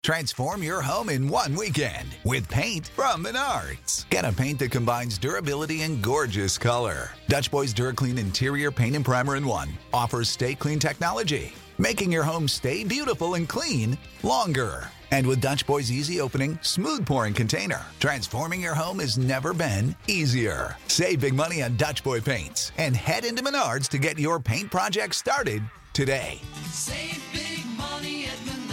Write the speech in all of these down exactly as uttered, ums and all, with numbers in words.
Transform your home in one weekend with paint from Menards. Get a paint that combines durability and gorgeous color. Dutch Boys DuraClean Interior Paint and Primer in One offers Stay Clean technology, making your home stay beautiful and clean longer. And with Dutch Boy's easy opening, smooth pouring container, transforming your home has never been easier. Save big money on Dutch Boy paints and head into Menards to get your paint project started today. Save big money at Menards.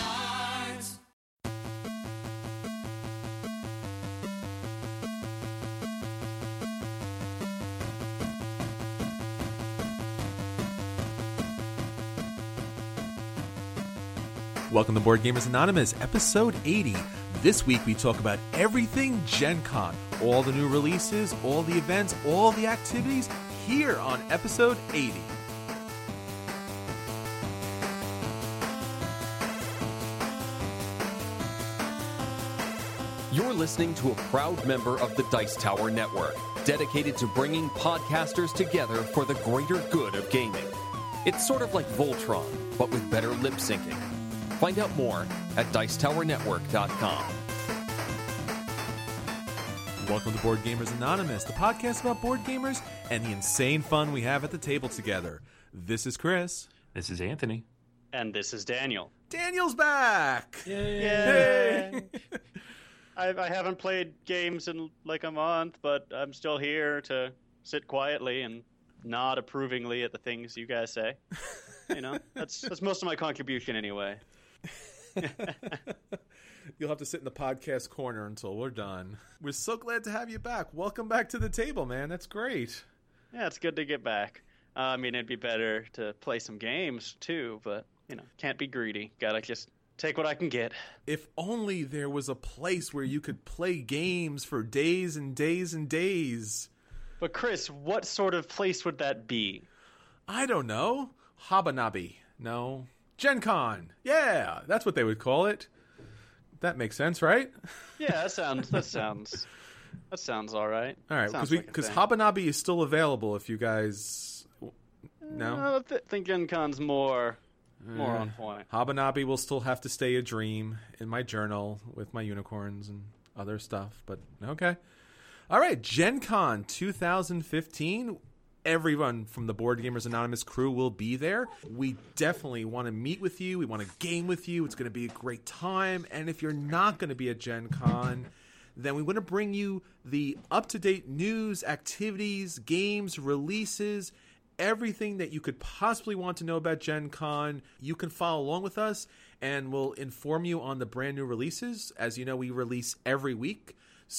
Welcome to Board Gamers Anonymous, episode eighty. This week we talk about everything Gen Con, all the new releases, all the events, all the activities, here on episode eighty. You're listening to a proud member of the Dice Tower Network, dedicated to bringing podcasters together for the greater good of gaming. It's sort of like Voltron, but with better lip syncing. Find out more at dice tower network dot com. Welcome to Board Gamers Anonymous, the podcast about board gamers and the insane fun we have at the table together. This is Chris. This is Anthony. And this is Daniel. Daniel's back! Yay! Yay. I, I haven't played games in like a month, but I'm still here to sit quietly and nod approvingly at the things you guys say. You know, that's that's most of my contribution anyway. You'll have to sit in the podcast corner until we're done. We're so glad to have you back. Welcome back to the table, man. That's great. Yeah, it's good to get back. Uh, I mean, it'd be better to play some games, too, but, you know, can't be greedy. Gotta just take what I can get. If only there was a place where you could play games for days and days and days. But, Chris, what sort of place would that be? I don't know. Hobanabi. No. Gen Con. Yeah, that's what they would call it. That makes sense, right? Yeah, that sounds that sounds that sounds all right. All right, because we because Hobanabi is still available if you guys no. Uh, I th- think Gen Con's more more uh, on point. Hobanabi will still have to stay a dream in my journal with my unicorns and other stuff, but okay. All right, Gen Con twenty fifteen. Everyone from the Board Gamers Anonymous crew will be there. We definitely want to meet with you. We want to game with you. It's going to be a great time. And if you're not going to be at Gen Con, then we want to bring you the up-to-date news, activities, games, releases, everything that you could possibly want to know about Gen Con. You can follow along with us, and we'll inform you on the brand new releases. As you know, we release every week.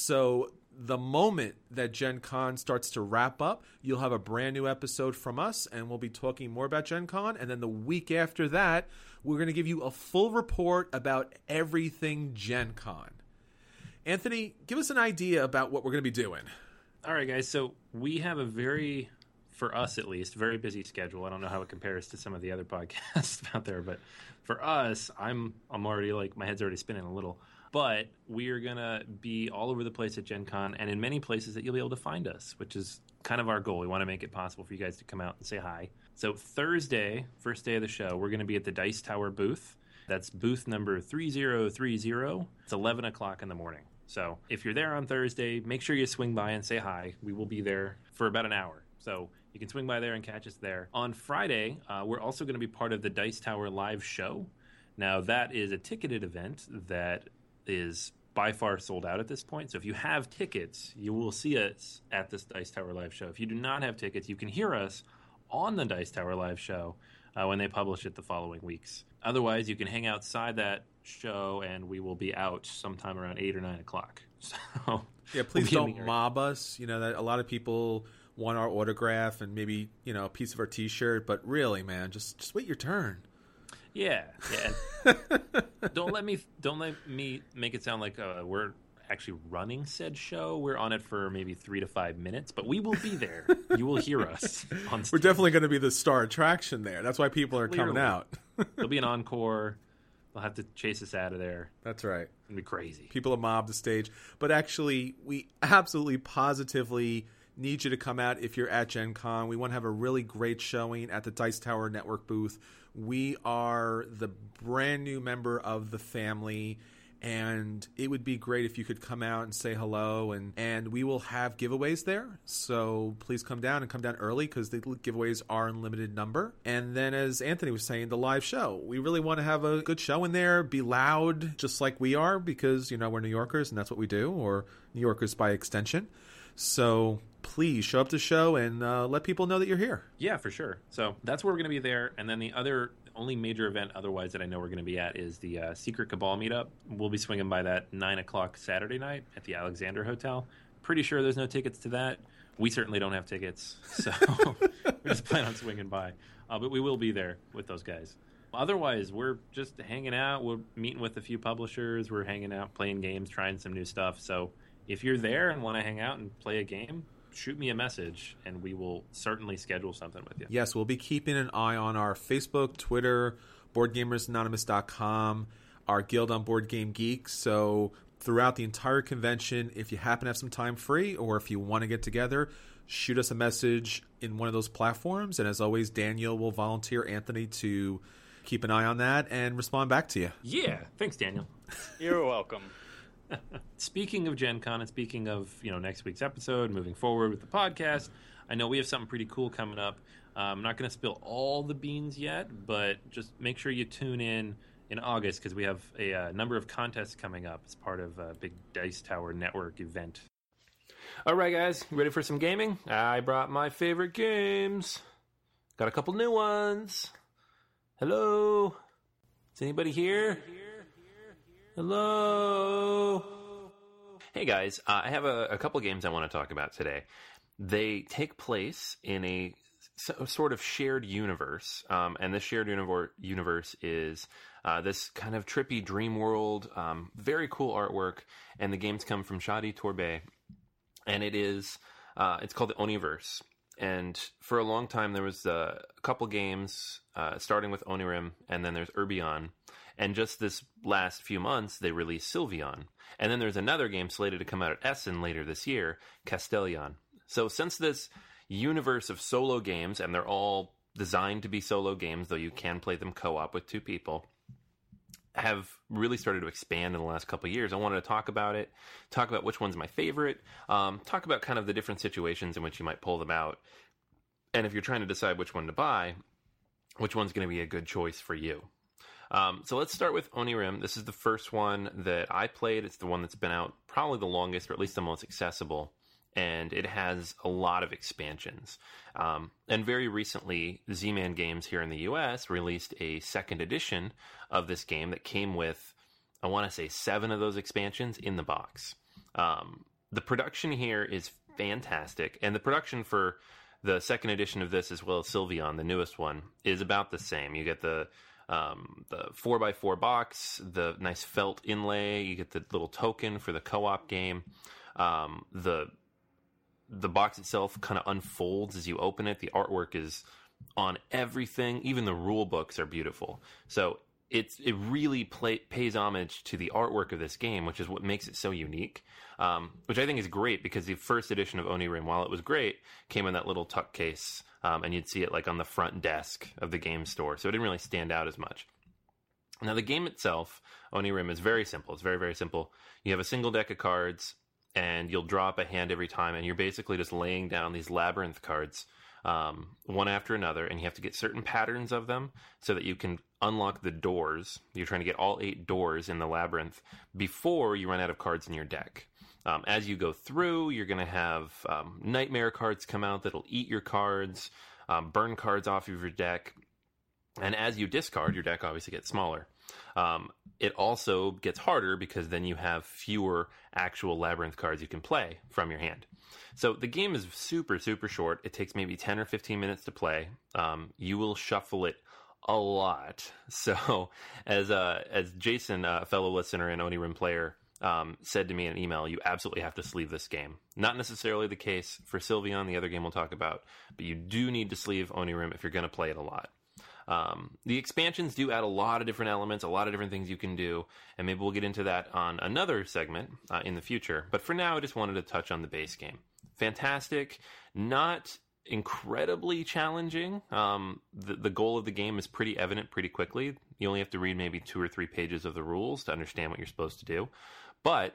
So the moment that Gen Con starts to wrap up, you'll have a brand new episode from us, and we'll be talking more about Gen Con. And then the week after that, we're going to give you a full report about everything Gen Con. Anthony, give us an idea about what we're going to be doing. All right, guys. So we have a very, for us at least, very busy schedule. I don't know how it compares to some of the other podcasts out there, but for us, I'm I'm already like, my head's already spinning a little. But we are going to be all over the place at Gen Con and in many places that you'll be able to find us, which is kind of our goal. We want to make it possible for you guys to come out and say hi. So Thursday, first day of the show, we're going to be at the Dice Tower booth. That's booth number three zero three zero. It's eleven o'clock in the morning. So if you're there on Thursday, make sure you swing by and say hi. We will be there for about an hour. So you can swing by there and catch us there. On Friday, uh, we're also going to be part of the Dice Tower live show. Now, that is a ticketed event that is by far sold out at this point. So if you have tickets, you will see us at this Dice Tower live show. If you do not have tickets, you can hear us on the Dice Tower live show uh, when they publish it the following weeks. Otherwise, you can hang outside that show, and we will be out sometime around eight or nine o'clock. So yeah, please we'll don't mob us. You know that a lot of people want our autograph and maybe, you know, a piece of our T-shirt, but really, man, just just wait your turn. Yeah, yeah. don't let me don't let me make it sound like uh, we're actually running said show. We're on it for maybe three to five minutes, but we will be there. You will hear us on stage. We're definitely going to be the star attraction there. That's why people are Clearly. coming out. There'll be an encore. They'll have to chase us out of there. That's right. It'll be crazy. People will mob the stage. But actually, we absolutely positively need you to come out if you're at Gen Con. We want to have a really great showing at the Dice Tower Network booth. We are the brand new member of the family, and it would be great if you could come out and say hello, and, and we will have giveaways there. So please come down and come down early because the giveaways are in limited number. And then, as Anthony was saying, the live show. We really want to have a good show in there, be loud just like we are because, you know, we're New Yorkers and that's what we do, or New Yorkers by extension. So please show up to the show and uh, let people know that you're here. Yeah, for sure. So that's where we're going to be there. And then the other only major event otherwise that I know we're going to be at is the uh, Secret Cabal meetup. We'll be swinging by that nine o'clock Saturday night at the Alexander Hotel. Pretty sure there's no tickets to that. We certainly don't have tickets, so we just plan on swinging by. Uh, but we will be there with those guys. Otherwise, we're just hanging out. We're meeting with a few publishers. We're hanging out, playing games, trying some new stuff. So if you're there and want to hang out and play a game, shoot me a message, and we will certainly schedule something with you. Yes, we'll be keeping an eye on our Facebook, Twitter, board gamers anonymous dot com, our Guild on Board Game Geeks. So throughout the entire convention, if you happen to have some time free or if you want to get together, shoot us a message in one of those platforms. And as always, Daniel will volunteer Anthony to keep an eye on that and respond back to you. Yeah, thanks, Daniel. You're welcome. Speaking of Gen Con and speaking of, you know, next week's episode, moving forward with the podcast, I know we have something pretty cool coming up. Uh, I'm not going to spill all the beans yet, but just make sure you tune in in August because we have a uh, number of contests coming up as part of a big Dice Tower Network event. All right, guys, ready for some gaming? I brought my favorite games. Got a couple new ones. Hello? Is anybody here? Hello? Hey guys, uh, I have a, a couple games I want to talk about today. They take place in a so, sort of shared universe, um, and this shared universe, universe is uh, this kind of trippy dream world, um, very cool artwork, and the games come from Shadi Torbay, and it is, uh, it's called the Oniverse. And for a long time, there was uh, a couple games, uh, starting with Onirim, and then there's Urbion. And just this last few months, they released Sylvion. And then there's another game slated to come out at Essen later this year, Castellion. So since this universe of solo games, and they're all designed to be solo games, though you can play them co-op with two people, have really started to expand in the last couple of years. I wanted to talk about it, talk about which one's my favorite, um, talk about kind of the different situations in which you might pull them out. And if you're trying to decide which one to buy, which one's going to be a good choice for you. Um, so let's start with Onirim. This is the first one that I played. It's the one that's been out probably the longest, or at least the most accessible. And it has a lot of expansions. Um, and very recently, Z-Man Games here in the U S released a second edition of this game that came with, I want to say, seven of those expansions in the box. Um, the production here is fantastic. And the production for the second edition of this, as well as Sylvion, the newest one, is about the same. You get the Um, the four by four box, the nice felt inlay, you get the little token for the co-op game. Um, the the box itself kind of unfolds as you open it. The artwork is on everything. Even the rule books are beautiful. So it's it really play, pays homage to the artwork of this game, which is what makes it so unique. Um, which I think is great because the first edition of Onirim, while it was great, came in that little tuck case. Um, and you'd see it like on the front desk of the game store. So it didn't really stand out as much. Now the game itself, Onirim, is very simple. It's very, very simple. You have a single deck of cards, and you'll draw up a hand every time, and you're basically just laying down these labyrinth cards, um, one after another, and you have to get certain patterns of them so that you can unlock the doors. You're trying to get all eight doors in the labyrinth before you run out of cards in your deck. Um, as you go through, you're going to have um, nightmare cards come out that'll eat your cards, um, burn cards off of your deck. And as you discard, your deck obviously gets smaller. Um, it also gets harder because then you have fewer actual labyrinth cards you can play from your hand. So the game is super, super short. It takes maybe ten or fifteen minutes to play. Um, you will shuffle it a lot. So as uh, as Jason, a fellow listener and Onirim player, Um, said to me in an email, you absolutely have to sleeve this game. Not necessarily the case for Sylvion, the other game we'll talk about, but you do need to sleeve Onirim if you're going to play it a lot. Um, the expansions do add a lot of different elements, a lot of different things you can do, and maybe we'll get into that on another segment uh, in the future. But for now, I just wanted to touch on the base game. Fantastic, not incredibly challenging. Um, the, the goal of the game is pretty evident pretty quickly. You only have to read maybe two or three pages of the rules to understand what you're supposed to do. But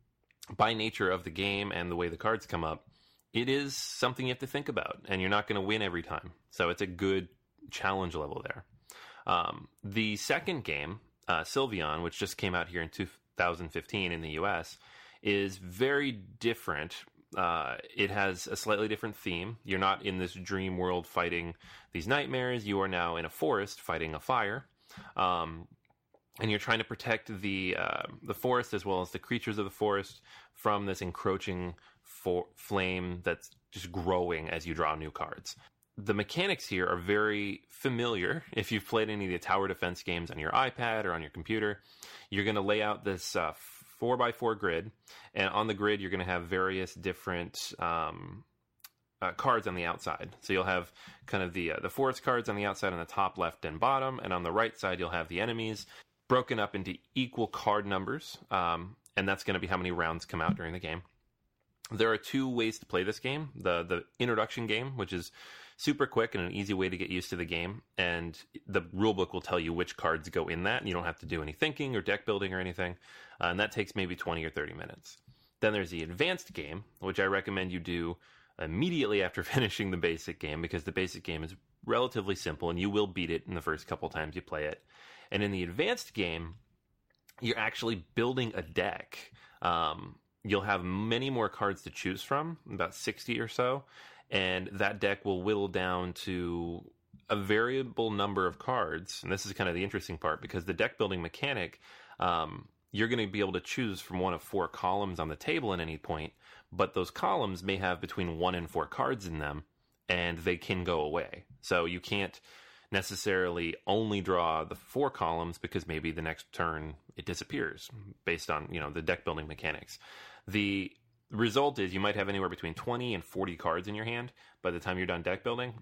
by nature of the game and the way the cards come up, it is something you have to think about, and you're not going to win every time. So it's a good challenge level there. Um, the second game, uh, Sylveon, which just came out here in two thousand fifteen in the U S, is very different. Uh, it has a slightly different theme. You're not in this dream world fighting these nightmares. You are now in a forest fighting a fire. Um, and you're trying to protect the uh, the forest as well as the creatures of the forest from this encroaching for- flame that's just growing as you draw new cards. The mechanics here are very familiar. If you've played any of the tower defense games on your iPad or on your computer, you're going to lay out this uh, four by four grid, and on the grid you're going to have various different um, uh, cards on the outside. So you'll have kind of the uh, the forest cards on the outside on the top left and bottom, and on the right side you'll have the enemies broken up into equal card numbers, um, and that's going to be how many rounds come out during the game. There are two ways to play this game. The the introduction game, which is super quick and an easy way to get used to the game, and the rulebook will tell you which cards go in that, and you don't have to do any thinking or deck building or anything, uh, and that takes maybe twenty or thirty minutes. Then there's the advanced game, which I recommend you do immediately after finishing the basic game, because the basic game is relatively simple, and you will beat it in the first couple times you play it. And in the advanced game, you're actually building a deck. Um, you'll have many more cards to choose from, about sixty or so, and that deck will whittle down to a variable number of cards. And this is kind of the interesting part, because the deck building mechanic, um, you're going to be able to choose from one of four columns on the table at any point, but those columns may have between one and four cards in them, and they can go away. So you can't necessarily only draw the four columns, because maybe the next turn it disappears based on, you know, the deck building mechanics. The result is you might have anywhere between twenty and forty cards in your hand by the time you're done deck building.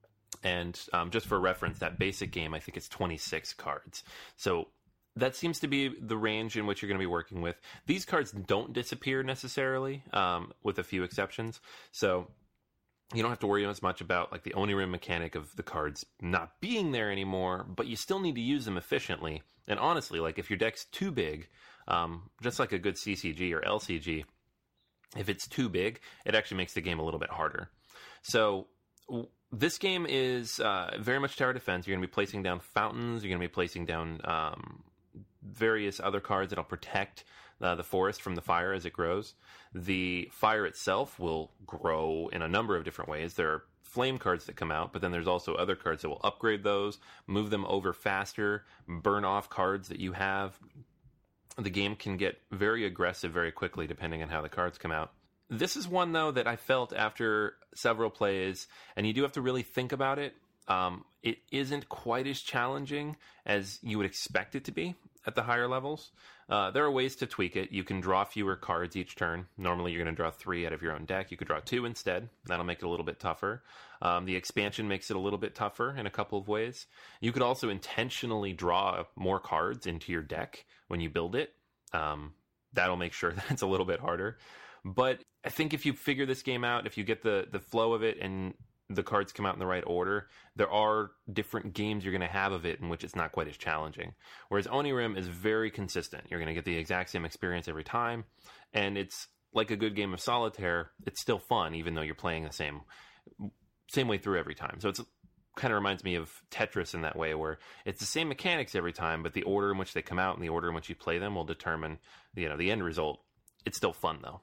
And um, just for reference, that basic game, I think it's twenty-six cards. So that seems to be the range in which you're going to be working with. These cards don't disappear necessarily, um, with a few exceptions. So you don't have to worry as much about like the Onirim mechanic of the cards not being there anymore, but you still need to use them efficiently. And honestly, like if your deck's too big, um, just like a good C C G or L C G, if it's too big, it actually makes the game a little bit harder. So w- this game is uh, very much tower defense. You're going to be placing down fountains. You're going to be placing down um, various other cards that'll protect uh, the forest from the fire as it grows. The fire itself will grow in a number of different ways. There are flame cards that come out, but then there's also other cards that will upgrade those, move them over faster, burn off cards that you have. The game can get very aggressive very quickly depending on how the cards come out. This is one, though, that I felt after several plays, and you do have to really think about it, um, it isn't quite as challenging as you would expect it to be at the higher levels. Uh, there are ways to tweak it. You can draw fewer cards each turn. Normally you're going to draw three out of your own deck. You could draw two instead. That'll make it a little bit tougher. Um, the expansion makes it a little bit tougher in a couple of ways. You could also intentionally draw more cards into your deck when you build it. Um, that'll make sure that it's a little bit harder. But I think if you figure this game out, if you get the, the flow of it and the cards come out in the right order, there are different games you're going to have of it in which it's not quite as challenging. Whereas Onirim is very consistent. You're going to get the exact same experience every time, and it's like a good game of solitaire. It's still fun, even though you're playing the same same way through every time. So it's kind of reminds me of Tetris in that way, where it's the same mechanics every time, but the order in which they come out and the order in which you play them will determine, you know, the end result. It's still fun, though.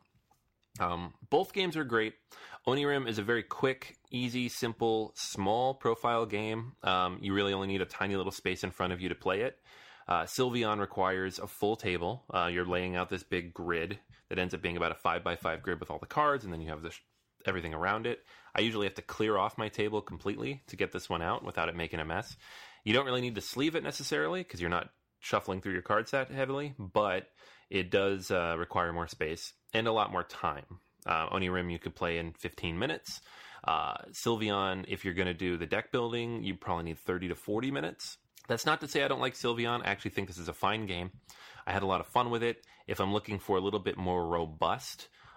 Um, both games are great. Onirim is a very quick, easy, simple, small profile game. Um, you really only need a tiny little space in front of you to play it. Uh, Sylveon requires a full table. Uh, you're laying out this big grid that ends up being about a five by five grid with all the cards, and then you have this everything around it. I usually have to clear off my table completely to get this one out without it making a mess. You don't really need to sleeve it necessarily because you're not shuffling through your card set heavily, but it does uh, require more space and a lot more time. Uh, Onirim you could play in fifteen minutes. Uh, Sylveon, if you're going to do the deck building, you probably need thirty to forty minutes. That's not to say I don't like Sylveon. I actually think this is a fine game. I had a lot of fun with it. If I'm looking for a little bit more robust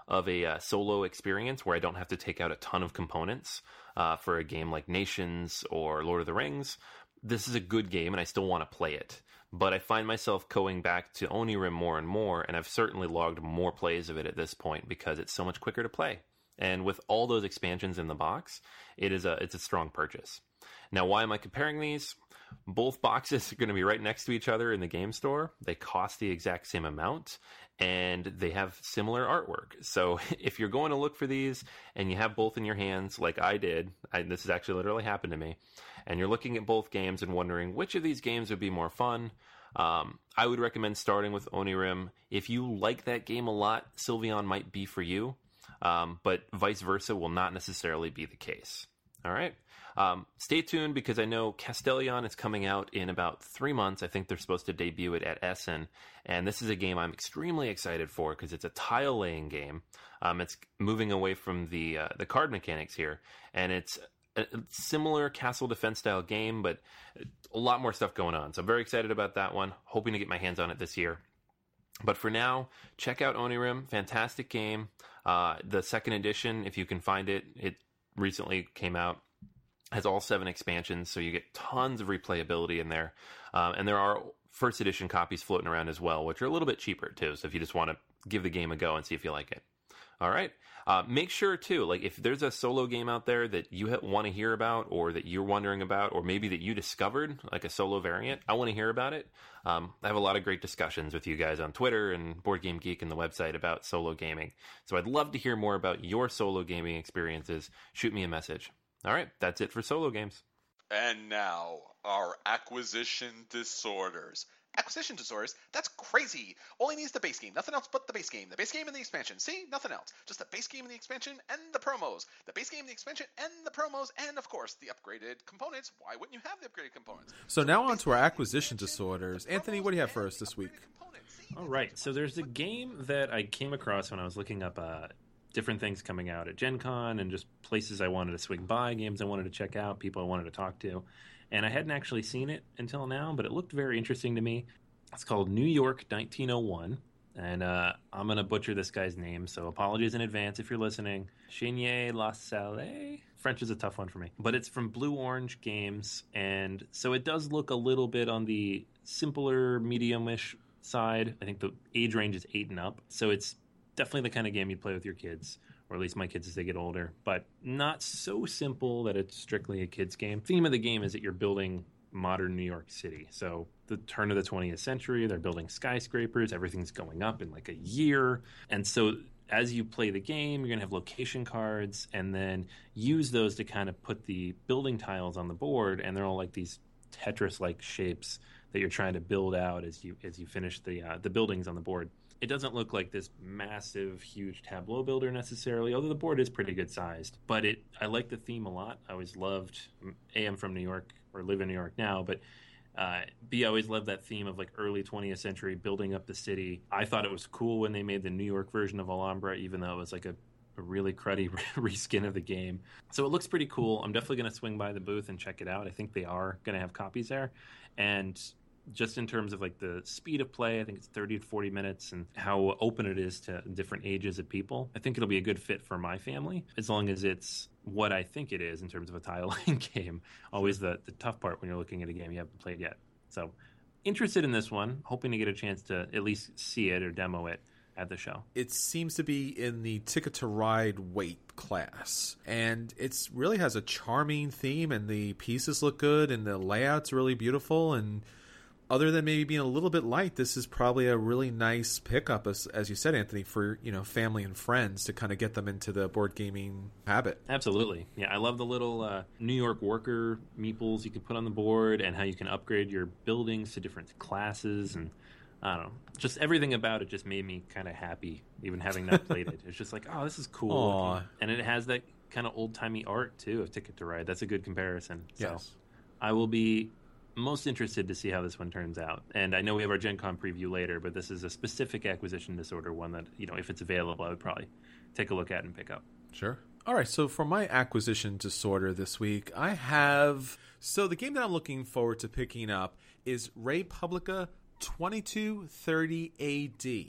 of a uh, solo experience where I don't have to take out a ton of components uh, for a game like Nations or Lord of the Rings, this is a good game and I still want to play it. But I find myself going back to Onirim more and more, and I've certainly logged more plays of it at this point because it's so much quicker to play. And with all those expansions in the box, it is a it's a strong purchase. Now, why am I comparing these? Both boxes are going to be right next to each other in the game store. They cost the exact same amount, and they have similar artwork. So if you're going to look for these and you have both in your hands, like I did, I, this has actually literally happened to me, and you're looking at both games and wondering which of these games would be more fun, um, I would recommend starting with Onirim. If you like that game a lot, Sylveon might be for you, um, but vice versa will not necessarily be the case. All right. Um, stay tuned because I know Castellion is coming out in about three months. I think they're supposed to debut it at Essen. And this is a game I'm extremely excited for because it's a tile-laying game. Um, it's moving away from the uh, the card mechanics here. And it's a similar castle defense style game, but a lot more stuff going on. So I'm very excited about that one. Hoping to get my hands on it this year. But for now, check out Onirim. Fantastic game. Uh, the second edition, if you can find it, it recently came out. Has all seven expansions, so you get tons of replayability in there. Um, and there are first edition copies floating around as well, which are a little bit cheaper too. So if you just want to give the game a go and see if you like it. All right. Uh, make sure too, like if there's a solo game out there that you ha- want to hear about or that you're wondering about, or maybe that you discovered like a solo variant, I want to hear about it. Um, I have a lot of great discussions with you guys on Twitter and Board Game Geek and the website about solo gaming. So I'd love to hear more about your solo gaming experiences. Shoot me a message. All right, that's it for solo games. And now, our acquisition disorders. Acquisition disorders? That's crazy! All he needs is the base game, nothing else but the base game. The base game and the expansion. See? Nothing else. Just the base game and the expansion and the promos. The base game, the expansion, and the promos, and of course, the upgraded components. Why wouldn't you have the upgraded components? So now on to our acquisition disorders. Anthony, what do you have for us this week? All right, so there's a game that I came across when I was looking up uh, different things coming out at Gen Con and just places I wanted to swing by, games I wanted to check out, people I wanted to talk to. And I hadn't actually seen it until now, but it looked very interesting to me. It's called New York nineteen oh one, and uh, I'm going to butcher this guy's name, so apologies in advance if you're listening. Chenier La Salle? French is a tough one for me. But it's from Blue Orange Games, and so it does look a little bit on the simpler, medium-ish side. I think the age range is eight and up, so it's definitely the kind of game you'd play with your kids, or at least my kids as they get older, but not so simple that it's strictly a kid's game. Theme of the game is that you're building modern New York City. So the turn of the twentieth century, they're building skyscrapers, everything's going up in like a year. And so as you play the game, you're going to have location cards and then use those to kind of put the building tiles on the board, and they're all like these Tetris-like shapes that you're trying to build out as you as you finish the uh, the buildings on the board. It doesn't look like this massive, huge tableau builder necessarily, although the board is pretty good sized. But it, I like the theme a lot. I always loved, A, I'm from New York, or live in New York now, but uh, B, I always loved that theme of like early twentieth century building up the city. I thought it was cool when they made the New York version of Alhambra, even though it was like a, a really cruddy reskin of the game. So it looks pretty cool. I'm definitely going to swing by the booth and check it out. I think they are going to have copies there. And just in terms of like the speed of play, I think it's thirty to forty minutes, and how open it is to different ages of people. I think it'll be a good fit for my family, as long as it's what I think it is in terms of a tile-laying game. Always the, the tough part when you're looking at a game you haven't played yet. So interested in this one, hoping to get a chance to at least see it or demo it at the show. It seems to be in the Ticket to Ride weight class, and it really has a charming theme, and the pieces look good, and the layout's really beautiful, and other than maybe being a little bit light, this is probably a really nice pickup, as, as you said, Anthony, for, you know, family and friends to kind of get them into the board gaming habit. Absolutely. Yeah, I love the little uh, New York worker meeples you can put on the board, and how you can upgrade your buildings to different classes, and I don't know. Just everything about it just made me kind of happy, even having not played it. It's just like, oh, this is cool. looking. And it has that kind of old-timey art, too, of Ticket to Ride. That's a good comparison. So Yes. I will be most interested to see how this one turns out. And I know we have our Gen Con preview later, but this is a specific acquisition disorder, one that, you know, if it's available, I would probably take a look at and pick up. Sure. All right, so for my acquisition disorder this week, I have... So the game that I'm looking forward to picking up is Republica twenty-two thirty A D.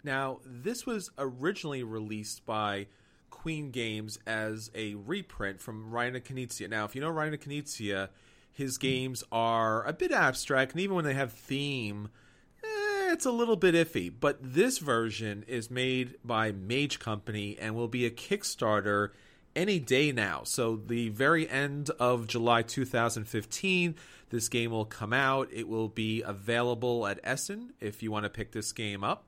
Now, this was originally released by Queen Games as a reprint from Reiner Knizia. Now, if you know Reiner Knizia, his games are a bit abstract, and even when they have theme, eh, it's a little bit iffy. But this version is made by Mage Company and will be a Kickstarter any day now. So the very end of July two thousand fifteen, this game will come out. It will be available at Essen if you want to pick this game up.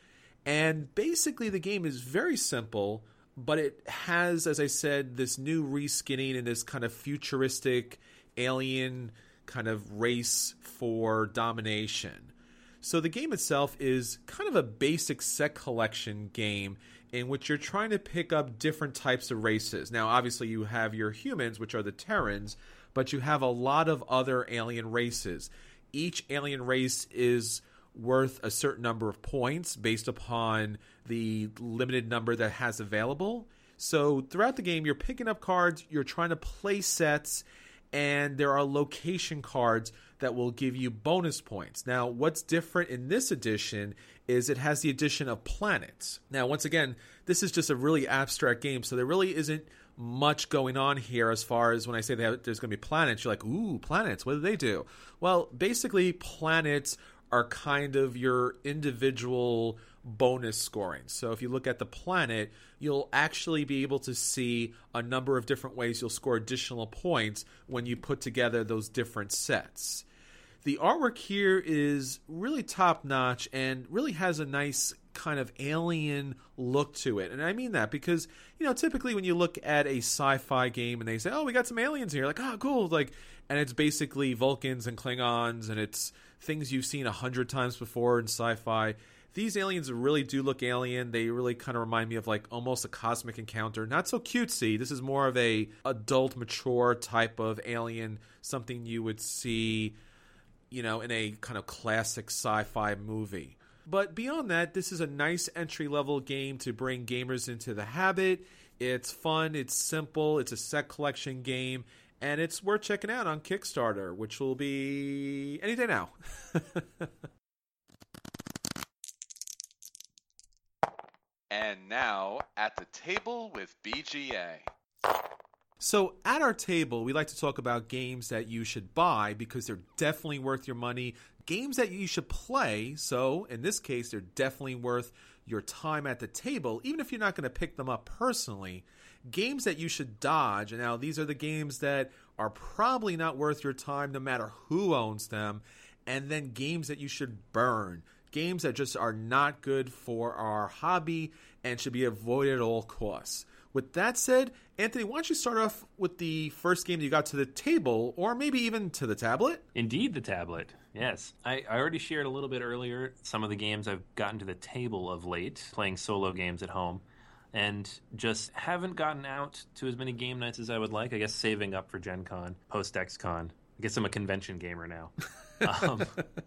And basically the game is very simple, but it has, as I said, this new reskinning and this kind of futuristic alien kind of race for domination. So the game itself is kind of a basic set collection game in which you're trying to pick up different types of races. Now, obviously, you have your humans, which are the Terrans, but you have a lot of other alien races. Each alien race is worth a certain number of points based upon the limited number that has available. So throughout the game, you're picking up cards, you're trying to play sets, and there are location cards that will give you bonus points. Now, what's different in this edition is it has the addition of planets. Now, once again, this is just a really abstract game, so there really isn't much going on here as far as when I say that there's going to be planets, you're like, ooh, planets, what do they do? Well, basically, planets are kind of your individual bonus scoring. So if you look at the planet, you'll actually be able to see a number of different ways you'll score additional points when you put together those different sets. The artwork here is really top-notch and really has a nice kind of alien look to it. And I mean that because, you know, typically when you look at a sci-fi game and they say, oh, we got some aliens here, like, oh, cool, like, and it's basically Vulcans and Klingons and it's things you've seen a hundred times before in sci-fi. These aliens really do look alien. They really kind of remind me of like almost a cosmic encounter. Not so cutesy. This is more of a adult, mature type of alien, something you would see, you know, in a kind of classic sci-fi movie. But beyond that, this is a nice entry-level game to bring gamers into the habit. It's fun, it's simple, it's a set collection game, and it's worth checking out on Kickstarter, which will be any day now. And now, at the table with B G A. So at our table, we like to talk about games that you should buy because they're definitely worth your money. Games that you should play, so in this case, they're definitely worth your time at the table, even if you're not going to pick them up personally. Games that you should dodge. And now these are the games that are probably not worth your time no matter who owns them. And then games that you should burn. Games that just are not good for our hobby and should be avoided at all costs. With that said, Anthony, why don't you start off with the first game that you got to the table, or maybe even to the tablet? Indeed, the tablet. Yes. I, I already shared a little bit earlier some of the games I've gotten to the table of late, playing solo games at home, and just haven't gotten out to as many game nights as I would like. I guess saving up for Gen Con, post-X Con. I guess I'm a convention gamer now. um,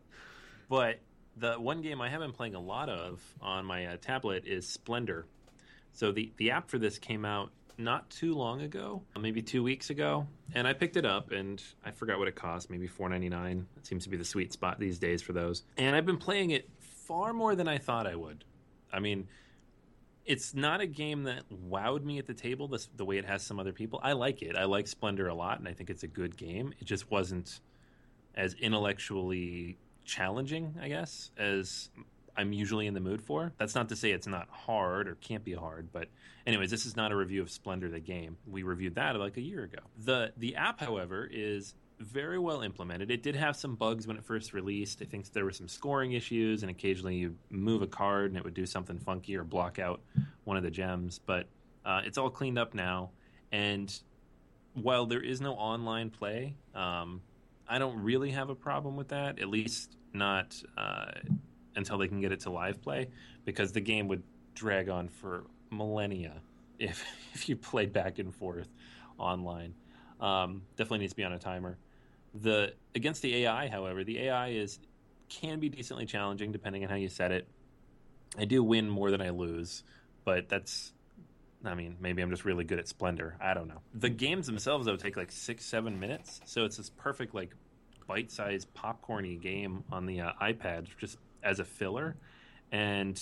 but the one game I have been playing a lot of on my uh, tablet is Splendor. So the, the app for this came out not too long ago, maybe two weeks ago, and I picked it up, and I forgot what it cost, maybe four ninety-nine. It seems to be the sweet spot these days for those. And I've been playing it far more than I thought I would. I mean, it's not a game that wowed me at the table the, the way it has some other people. I like it. I like Splendor a lot, and I think it's a good game. It just wasn't as intellectually challenging, I guess, as I'm usually in the mood for. That's not to say it's not hard or can't be hard, but anyways, this is not a review of Splendor the game. We reviewed that like a year ago. The the app, however, is very well implemented. It did have some bugs when it first released. I think there were some scoring issues, and occasionally you move a card and it would do something funky or block out one of the gems, but uh, it's all cleaned up now. And while there is no online play, um, I don't really have a problem with that, at least not uh, until they can get it to live play, because the game would drag on for millennia if if you played back and forth online. Um, definitely needs to be on a timer. The against the A I, however, the A I is can be decently challenging depending on how you set it. I do win more than I lose, but that's, I mean, maybe I'm just really good at Splendor. I don't know. The games themselves, though, take like six, seven minutes, so it's this perfect, like, bite-sized, popcorny game on the uh, iPad, just as a filler. And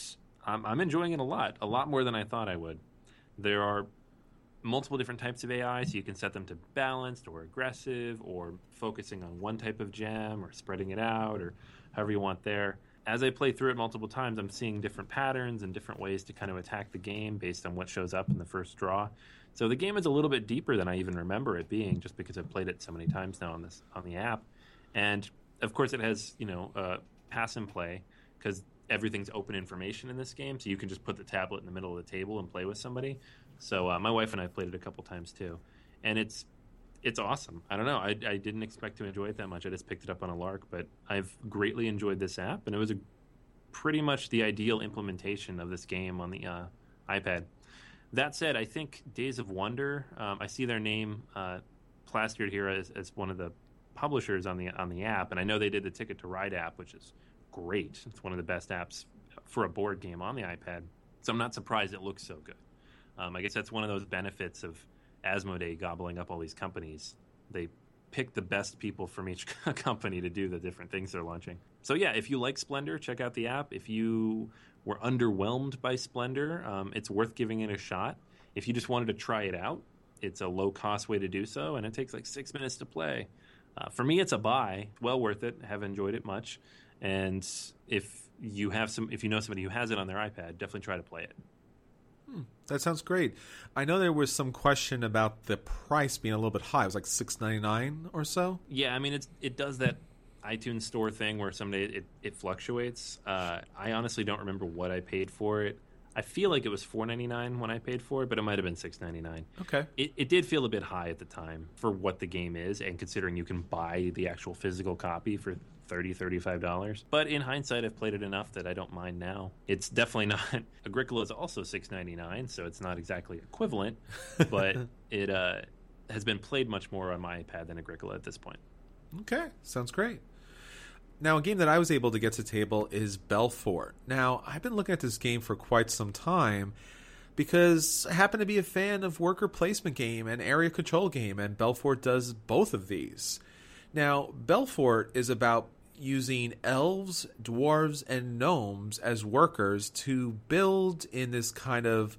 I'm, I'm enjoying it a lot, a lot more than I thought I would. There are multiple different types of A I, so you can set them to balanced or aggressive or focusing on one type of gem or spreading it out or however you want there. As I play through it multiple times, I'm seeing different patterns and different ways to kind of attack the game based on what shows up in the first draw. So the game is a little bit deeper than I even remember it being, just because I've played it so many times now on this on the app. And of course, it has, you know, uh, pass and play, because everything's open information in this game, so you can just put the tablet in the middle of the table and play with somebody. So uh, my wife and I played it a couple times too, and it's it's awesome. I don't know, I, I didn't expect to enjoy it that much. I just picked it up on a lark, but I've greatly enjoyed this app, and it was a pretty much the ideal implementation of this game on the uh, iPad. That said, I think Days of Wonder, um, I see their name uh, plastered here as, as one of the publishers on the on the app, and I know they did the Ticket to Ride app, which is great. It's one of the best apps for a board game on the iPad, so I'm not surprised it looks so good. Um, I guess that's one of those benefits of Asmodee gobbling up all these companies. They pick the best people from each company to do the different things they're launching. So yeah, if you like Splendor, check out the app. If you were underwhelmed by Splendor, um, it's worth giving it a shot. If you just wanted to try it out, it's a low-cost way to do so, and it takes like six minutes to play. Uh, for me, it's a buy. Well worth it. Have enjoyed it much. And if you have some, if you know somebody who has it on their iPad, definitely try to play it. Hmm, that sounds great. I know there was some question about the price being a little bit high. It was like six ninety-nine or so. Yeah, I mean, it's it does that iTunes Store thing where someday it, it fluctuates. Uh, I honestly don't remember what I paid for it. I feel like it was four ninety-nine when I paid for it, but it might have been six ninety-nine. Okay. It, it did feel a bit high at the time for what the game is, and considering you can buy the actual physical copy for thirty dollars, thirty-five dollars. But in hindsight, I've played it enough that I don't mind now. It's definitely not... Agricola is also six ninety-nine, so it's not exactly equivalent, but it uh, has been played much more on my iPad than Agricola at this point. Okay, sounds great. Now, a game that I was able to get to table is Belfort. Now, I've been looking at this game for quite some time because I happen to be a fan of worker placement game and area control game, and Belfort does both of these. Now, Belfort is about using elves, dwarves, and gnomes as workers to build in this kind of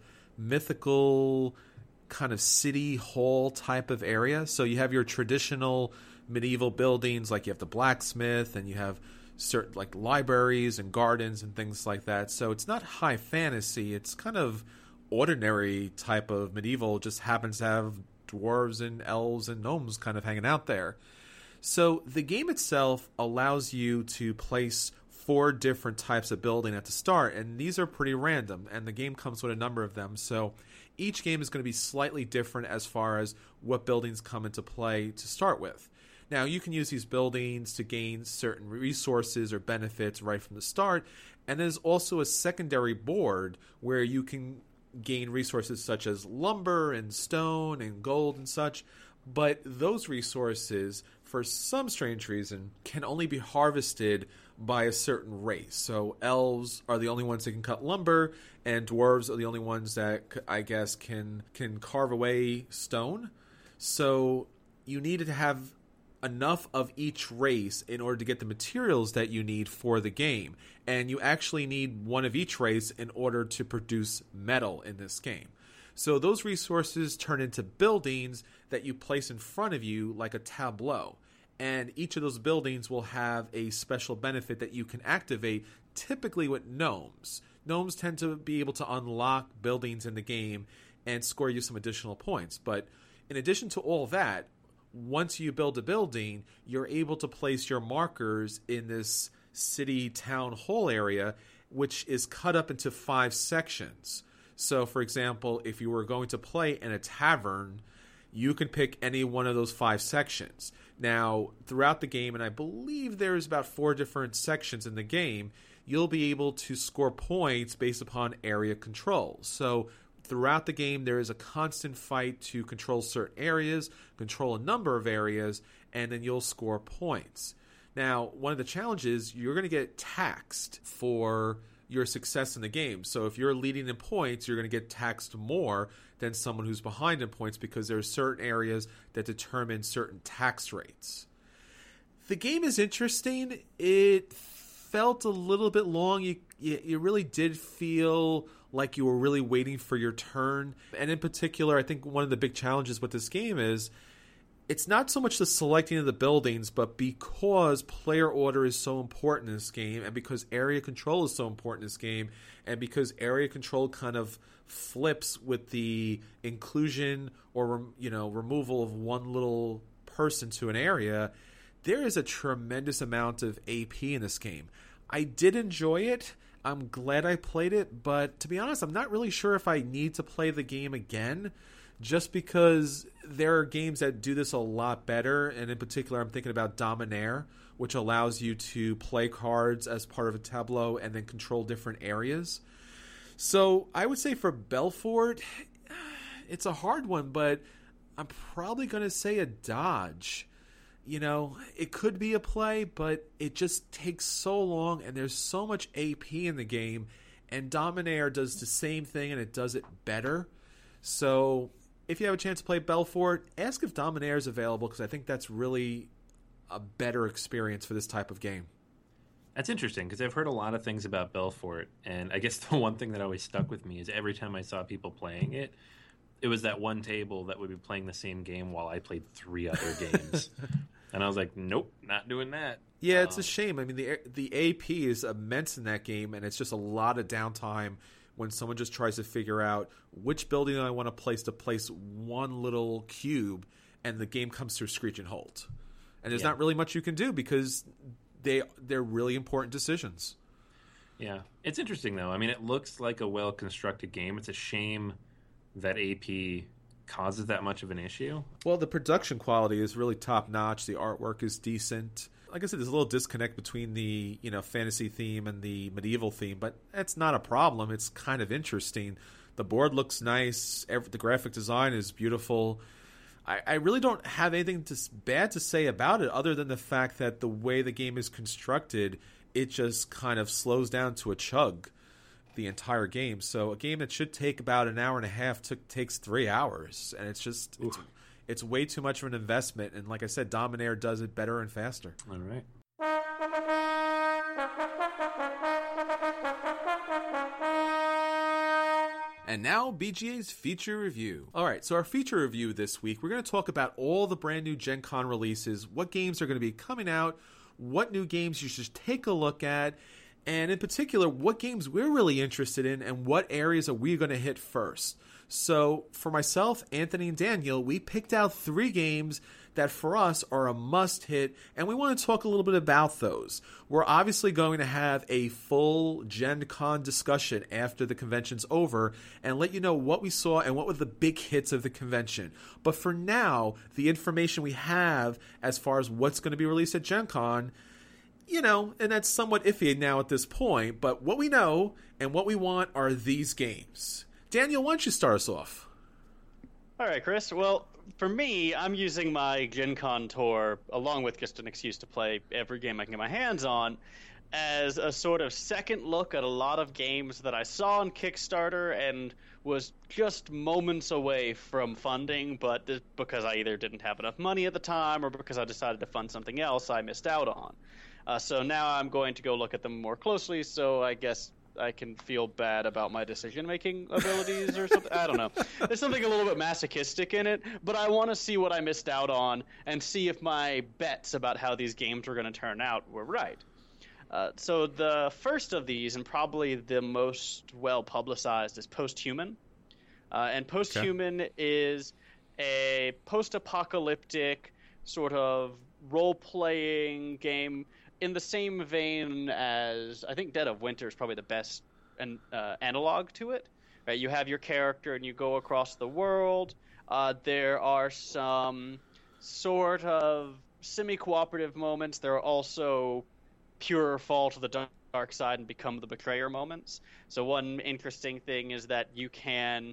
mythical kind of city hall type of area. So you have your traditional medieval buildings, like you have the blacksmith and you have certain like libraries and gardens and things like that. So it's not high fantasy. It's kind of ordinary type of medieval, just happens to have dwarves and elves and gnomes kind of hanging out there. So the game itself allows you to place four different types of building at the start, and these are pretty random, and the game comes with a number of them. So each game is going to be slightly different as far as what buildings come into play to start with. Now, you can use these buildings to gain certain resources or benefits right from the start, and there's also a secondary board where you can gain resources such as lumber and stone and gold and such, but those resources, for some strange reason, can only be harvested by a certain race. So elves are the only ones that can cut lumber, and dwarves are the only ones that, I guess, can can carve away stone. So you needed to have enough of each race in order to get the materials that you need for the game. And you actually need one of each race in order to produce metal in this game. So those resources turn into buildings that you place in front of you like a tableau. And each of those buildings will have a special benefit that you can activate, typically with gnomes. Gnomes tend to be able to unlock buildings in the game and score you some additional points. But in addition to all that, once you build a building, you're able to place your markers in this city town hall area, which is cut up into five sections. So, for example, if you were going to play in a tavern, you can pick any one of those five sections. Now, throughout the game, and I believe there's about four different sections in the game, you'll be able to score points based upon area control. So, throughout the game, there is a constant fight to control certain areas, control a number of areas, and then you'll score points. Now, one of the challenges, you're going to get taxed for your success in the game. So if you're leading in points, you're going to get taxed more than someone who's behind in points because there are certain areas that determine certain tax rates. The game is interesting. It felt a little bit long. You, you you really did feel like you were really waiting for your turn. And in particular, I think one of the big challenges with this game is it's not so much the selecting of the buildings, but because player order is so important in this game, and because area control is so important in this game, and because area control kind of flips with the inclusion or, you know, removal of one little person to an area, there is a tremendous amount of A P in this game. I did enjoy it. I'm glad I played it, but to be honest, I'm not really sure if I need to play the game again, just because there are games that do this a lot better, and in particular, I'm thinking about Dominaire, which allows you to play cards as part of a tableau and then control different areas. So I would say for Belfort, it's a hard one, but I'm probably going to say a dodge. You know, it could be a play, but it just takes so long, and there's so much A P in the game, and Dominaire does the same thing, and it does it better. So if you have a chance to play Belfort, ask if Dominaire is available, because I think that's really a better experience for this type of game. That's interesting, because I've heard a lot of things about Belfort, and I guess the one thing that always stuck with me is every time I saw people playing it, it was that one table that would be playing the same game while I played three other games. And I was like, nope, not doing that. Yeah, it's um, a shame. I mean, the the A P is immense in that game, and it's just a lot of downtime when someone just tries to figure out which building I want to place to place one little cube, and the game comes to a screeching halt. And there's Yeah. not really much you can do because they they're really important decisions. Yeah. It's interesting, though. I mean, it looks like a well-constructed game. It's a shame that A P causes that much of an issue. Well, the production quality is really top notch. The artwork is decent. Like I said, there's a little disconnect between the, you know, fantasy theme and the medieval theme, but that's not a problem. It's kind of interesting. The board looks nice. Every, the graphic design is beautiful. I, I really don't have anything to, bad to say about it, other than the fact that the way the game is constructed, it just kind of slows down to a chug the entire game. So a game that should take about an hour and a half took takes three hours, and it's just it's, it's way too much of an investment. And like I said, Dominaire does it better and faster. All right. And now, B G A's feature review. All right, so our feature review this week, we're going to talk about all the brand new Gen Con releases, what games are going to be coming out, what new games you should take a look at, and in particular, what games we're really interested in and what areas are we going to hit first. So for myself, Anthony, and Daniel, we picked out three games that for us are a must-hit, and we want to talk a little bit about those. We're obviously going to have a full Gen Con discussion after the convention's over and let you know what we saw and what were the big hits of the convention. But for now, the information we have as far as what's going to be released at Gen Con, you know, and that's somewhat iffy now at this point, but what we know and what we want are these games. Daniel, why don't you start us off? All right, Chris. Well, for me, I'm using my Gen Con tour, along with just an excuse to play every game I can get my hands on, as a sort of second look at a lot of games that I saw on Kickstarter and was just moments away from funding, but because I either didn't have enough money at the time or because I decided to fund something else, I missed out on. Uh, so now I'm going to go look at them more closely, so I guess I can feel bad about my decision-making abilities or something. I don't know. There's something a little bit masochistic in it, but I want to see what I missed out on and see if my bets about how these games were going to turn out were right. Uh, so the first of these, and probably the most well-publicized, is Posthuman. Uh, and Posthuman okay. is a post-apocalyptic sort of role-playing game in the same vein as, I think Dead of Winter is probably the best an, uh, analog to it. Right? You have your character and you go across the world. Uh, there are some sort of semi-cooperative moments. There are also pure fall to the dark side and become the betrayer moments. So one interesting thing is that you can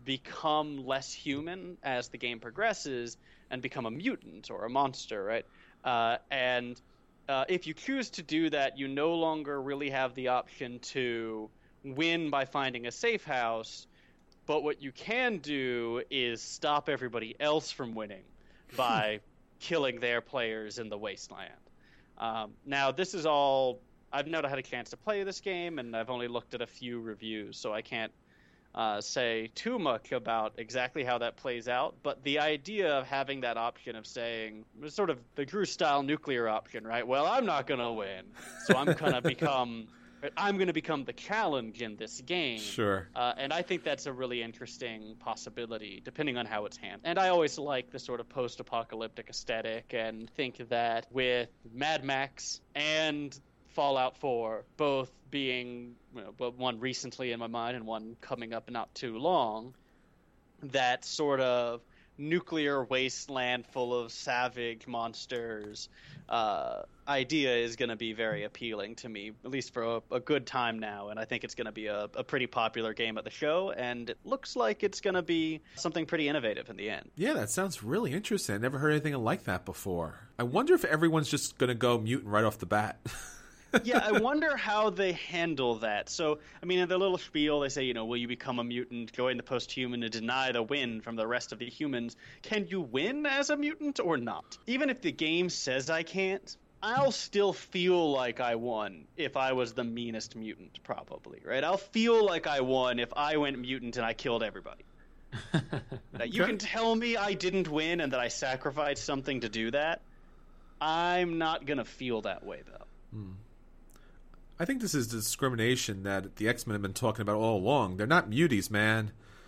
become less human as the game progresses and become a mutant or a monster, right? Uh, and uh, if you choose to do that, you no longer really have the option to win by finding a safe house, but what you can do is stop everybody else from winning by killing their players in the wasteland. Um, now, this is all I've never had a chance to play this game, and I've only looked at a few reviews, so I can't uh, say too much about exactly how that plays out. But the idea of having that option of saying, sort of the Gru-style nuclear option, right? Well, I'm not going to win, so I'm going to become... I'm going to become the challenge in this game. Sure. Uh, and I think that's a really interesting possibility, depending on how it's handled. And I always like the sort of post-apocalyptic aesthetic, and think that with Mad Max and Fallout four both being, you know, one recently in my mind and one coming up not too long, that sort of nuclear wasteland full of savage monsters uh, idea is going to be very appealing to me, at least for a, a good time now. And I think it's going to be a, a pretty popular game at the show, and it looks like it's going to be something pretty innovative in the end. Yeah, that sounds really interesting. I never heard anything like that before. I wonder if everyone's just going to go mutant right off the bat. Yeah, I wonder how they handle that. So, I mean, in the little spiel, they say, you know, will you become a mutant, join the post-human, and deny the win from the rest of the humans? Can you win as a mutant or not? Even if the game says I can't, I'll still feel like I won if I was the meanest mutant, probably, right? I'll feel like I won if I went mutant and I killed everybody. Now, you can tell me I didn't win and that I sacrificed something to do that. I'm not going to feel that way, though. Hmm. I think this is discrimination that the X-Men have been talking about all along. They're not muties, man.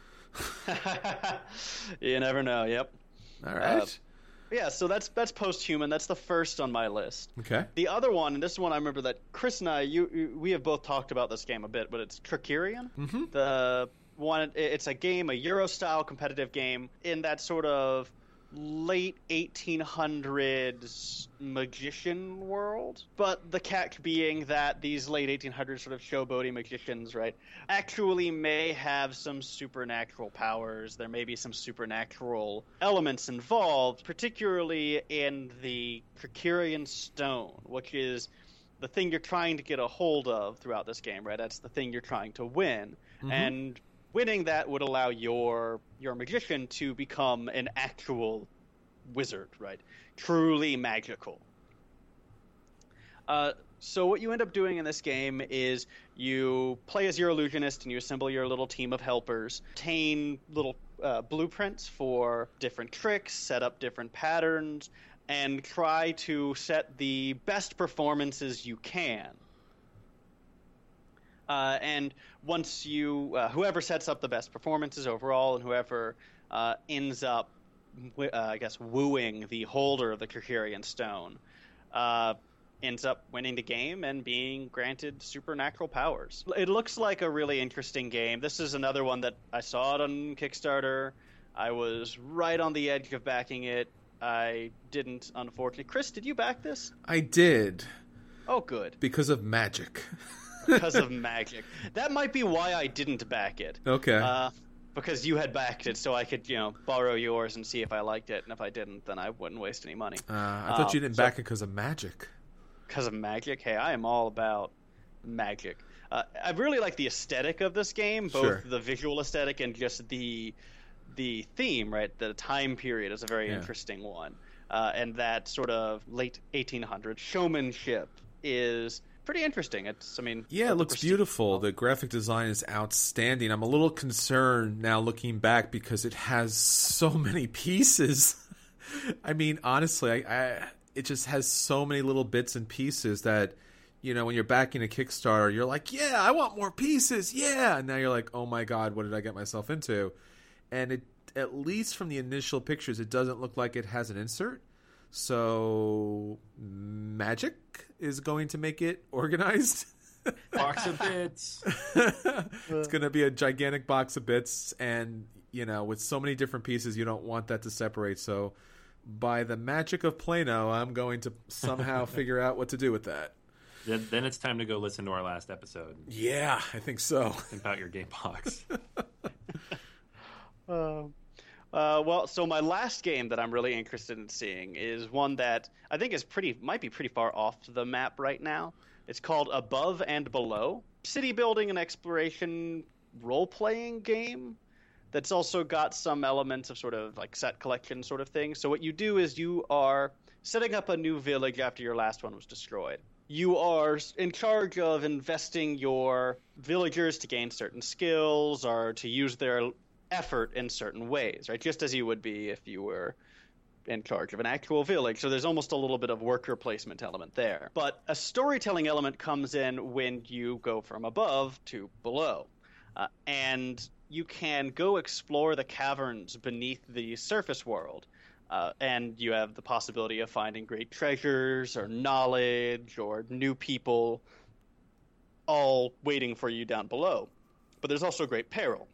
You never know, yep. All right. Uh, yeah, so that's that's post-human. That's the first on my list. Okay. The other one, and this is one I remember that Chris and I, you, you we have both talked about this game a bit, but it's Trickerion. Mm-hmm. The one, it's a game, a Euro-style competitive game in that sort of late eighteen hundreds magician world, but the catch being that these late eighteen hundreds sort of showboaty magicians, right, actually may have some supernatural powers. There may be some supernatural elements involved, particularly in the Trickerion Stone, which is the thing you're trying to get a hold of throughout this game, right? That's the thing you're trying to win. Mm-hmm. And winning that would allow your your magician to become an actual wizard, right? Truly magical. Uh, so what you end up doing in this game is you play as your illusionist and you assemble your little team of helpers, obtain little uh, blueprints for different tricks, set up different patterns, and try to set the best performances you can. Uh, and once you, uh, whoever sets up the best performances overall, and whoever uh, ends up, uh, I guess, wooing the holder of the Trickerion Stone, uh, ends up winning the game and being granted supernatural powers. It looks like a really interesting game. This is another one that I saw it on Kickstarter. I was right on the edge of backing it. I didn't, unfortunately. Chris, did you back this? I did. Oh, good. Because of magic. Because of magic. That might be why I didn't back it. Okay. Uh, because you had backed it, so I could, you know, borrow yours and see if I liked it. And if I didn't, then I wouldn't waste any money. Uh, I thought um, you didn't so, back it because of magic. Because of magic? Hey, I am all about magic. Uh, I really like the aesthetic of this game, both Sure. the visual aesthetic and just the the theme, right? The time period is a very Yeah. interesting one. Uh, and that sort of late eighteen hundreds showmanship is pretty interesting. It's, I mean, Yeah, it looks prestige- beautiful. The graphic design is outstanding. I'm a little concerned now looking back because it has so many pieces. I mean, honestly, I, I it just has so many little bits and pieces that, you know, when you're backing a Kickstarter, you're like, yeah, I want more pieces. Yeah. And now you're like, oh my God, what did I get myself into? And it, at least from the initial pictures, it doesn't look like it has an insert. So magic is going to make it organized. Box of bits. It's going to be a gigantic box of bits, and you know, with so many different pieces, you don't want that to separate. So, by the magic of Plano, I'm going to somehow figure out what to do with that. Then, then it's time to go listen to our last episode. Yeah, I think so. About your game box. Uh, uh, well, so my last game that I'm really interested in seeing is one that I think is pretty, might be pretty far off the map right now. It's called Above and Below. City building and exploration role-playing game that's also got some elements of sort of like set collection sort of thing. So what you do is you are setting up a new village after your last one was destroyed. you are in charge of investing your villagers to gain certain skills or to use their effort in certain ways, right? Just as you would be if you were in charge of an actual village. So there's almost a little bit of worker placement element there. But a storytelling element comes in when you go from above to below. Uh, and you can go explore the caverns beneath the surface world. Uh, and you have the possibility of finding great treasures or knowledge or new people all waiting for you down below. But there's also great peril.